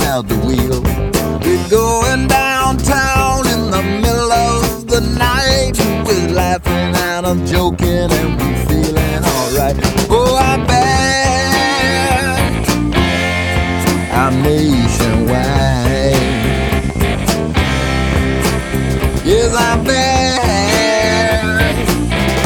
behind the wheel. We're going downtown in the middle of the night. We're laughing and I'm joking and we're feeling alright. Oh, I'm back, I'm nationwide. Yes, I'm back.